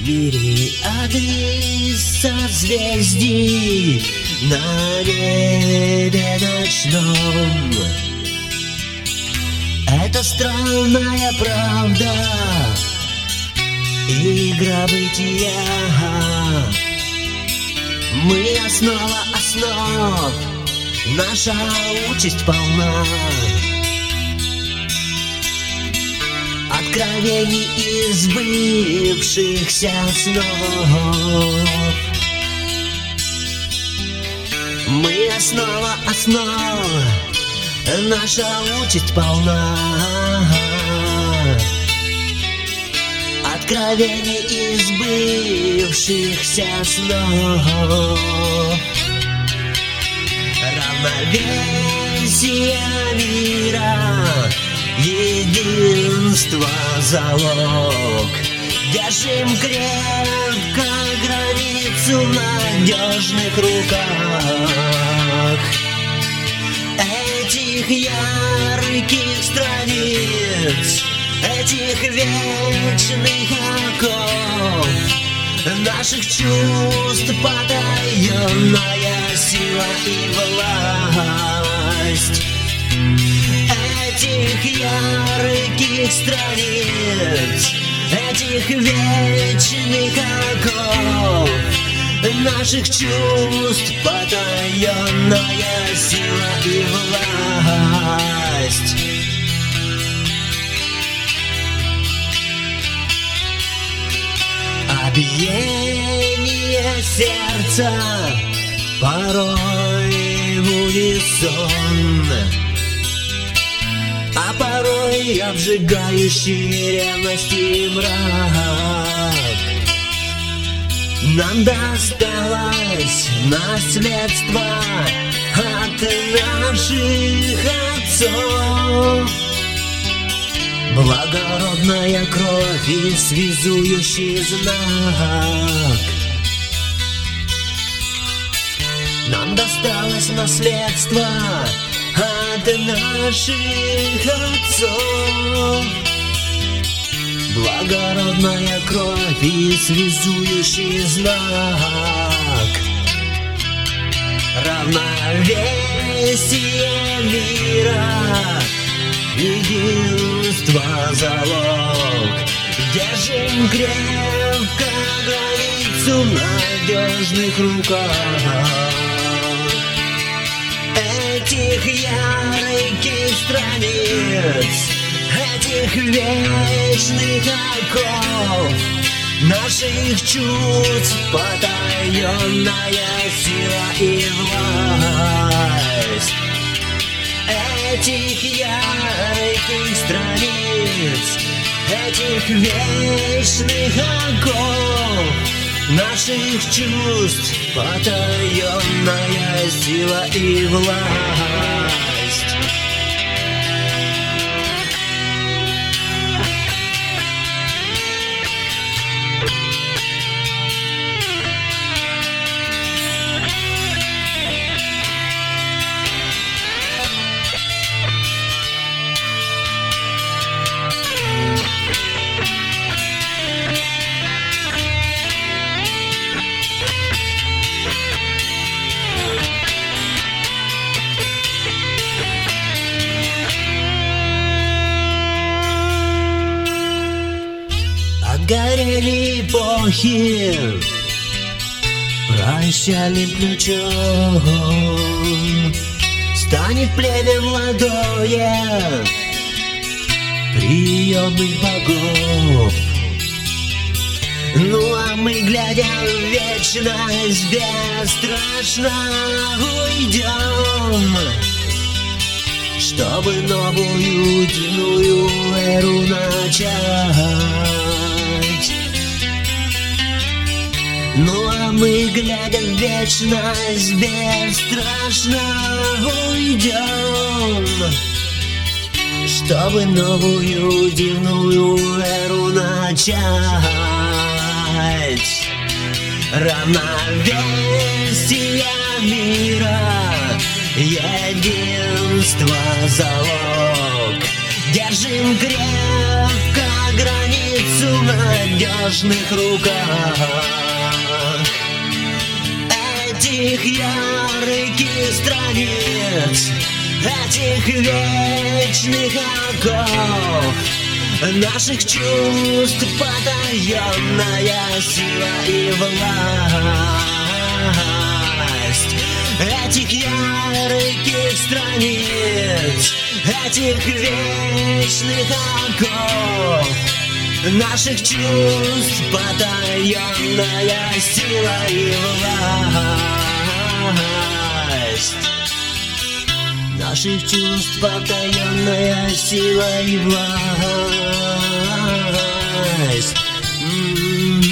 Мириады созвездий на небе ночном. Это странная правда, игра бытия. Мы основа основ, наша участь полна откровений из сбывшихся снов. Мы основа основ, наша участь полна откровений из сбывшихся снов. Равновесие мира, единство залог. Держим крепко границу в надежных руках. Этих ярких страниц, этих вечных оков, наших чувств потаенная сила и власть. Этих ярких страниц, этих вечных оков, наших чувств потаенная сила и власть. А биение сердца порой в унисон, а порой обжигающий ревности мрак. Нам досталось наследство от наших отцов, благородная кровь и связующий знак. Нам досталось наследство от наших отцов, благородная кровь и связующий знак. Равновесие мира, единство залог. Держим крепко границу в надежных руках. Этих ярких страниц, этих вечных оков, наших чувств потаенная сила и власть. Этих ярких страниц, этих вечных оков, наших чувств потаенная сила и власть. Горели эпохи прощальным ключом, станет племя молодое приемных богов. Ну а мы, глядя в вечность, бесстрашно уйдем, чтобы новую дивную эру начать. Ну а мы, глядя в вечность, бесстрашно уйдем, чтобы новую дивную эру начать. Равновесие мира, единство залог. Держим крепко границу в надежных руках этих ярких страниц, этих вечных оков наших чувств, потаенная сила и власть этих ярких страниц, этих вечных оков наших чувств, потаенная сила и власть наших чувств, потаенная сила и власть.